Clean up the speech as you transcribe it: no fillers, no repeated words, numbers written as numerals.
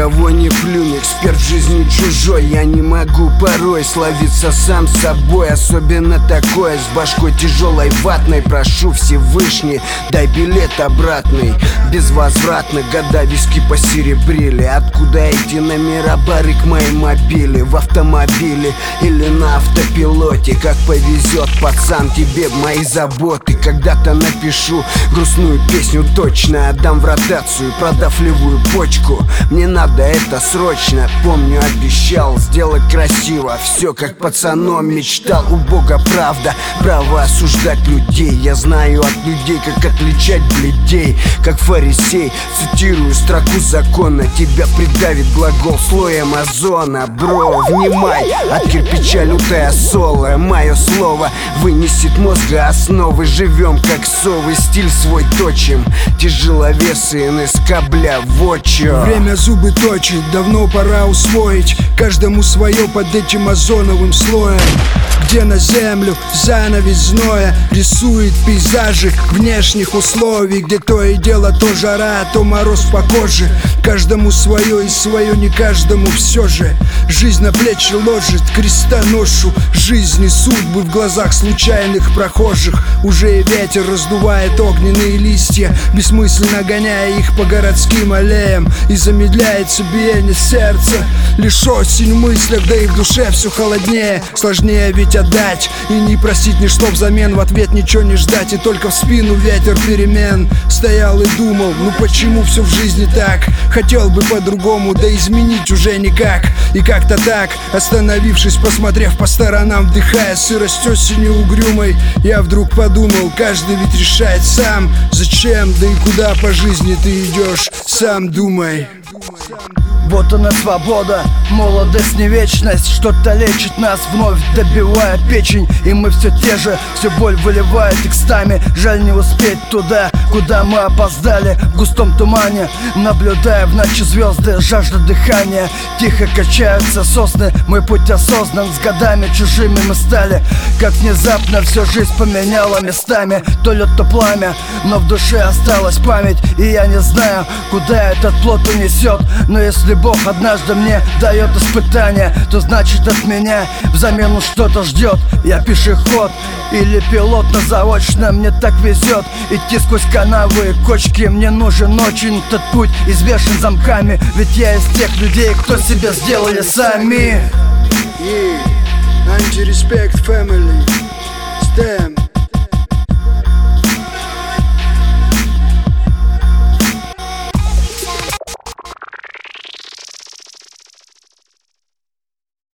кого не плюнь, эксперт в жизни чужой. Я не могу порой словиться сам собой, особенно такое с башкой тяжелой ватной. Прошу Всевышний, дай билет обратный. Безвозвратно года виски посеребрили. Откуда эти номера барыг мои мобили? В автомобиле или на автопилоте? Как повезет, пацан, тебе мои заботы. Когда-то напишу грустную песню, точно отдам в ротацию, продав левую почку. Мне надо это срочно, помню, обещал сделать красиво. Все как пацаном мечтал, у Бога правда, право осуждать людей. Я знаю от людей, как отличать бледей. Как фарисей, цитирую строку закона: тебя придавит глагол слоем озона. Бро, внимай, от кирпича лютая соло. Мое слово вынесет мозга основы. Живем как совы, стиль свой точим. Тяжеловесы НСК, бля, вотчо. Время зубы точит, давно пора усвоить. Каждому свое под этим озоновым слоем. Где на землю занавес зноя рисует пейзажи внешних условий, где то и дело то жара, то мороз по коже. Каждому свое и свое не каждому все же. Жизнь на плечи ложит крестоношу жизни, судьбы в глазах случайных прохожих. Уже и ветер раздувает огненные листья, бессмысленно гоняя их по городским аллеям. И замедляется биение сердца. Лишь осень в мыслях, да и в душе все холоднее. Сложнее ведь отдать и не просить ничто взамен. В ответ ничего не ждать и только в спину ветер перемен. Стоял и думал, ну почему все в жизни так? Хотел бы по-другому, да изменить уже никак. И как-то так, остановившись, посмотрев по сторонам, вдыхая сырость осени угрюмой, я вдруг подумал, каждый ведь решает сам, зачем, да и куда по жизни ты идешь, сам думай. Вот она свобода, молодость не вечность. Что-то лечит нас, вновь добивая печень. И мы все те же, все боль выливает текстами. Жаль не успеть туда, куда мы опоздали. В густом тумане, наблюдая в ночи звезды, жажда дыхания. Тихо качаются сосны, мой путь осознан. С годами чужими мы стали. Как внезапно всю жизнь поменяла местами. То лед, то пламя, но в душе осталась память. И я не знаю, куда этот плод унесет. Но если Бог однажды мне дает испытание, то значит от меня взамен что-то ждет. Я пешеход или пилот на заочном, мне так везет идти сквозь канавы и кочки. Мне нужен очень этот путь, извешен замками. Ведь я из тех людей, кто себя сделали сами. Антиреспект, family.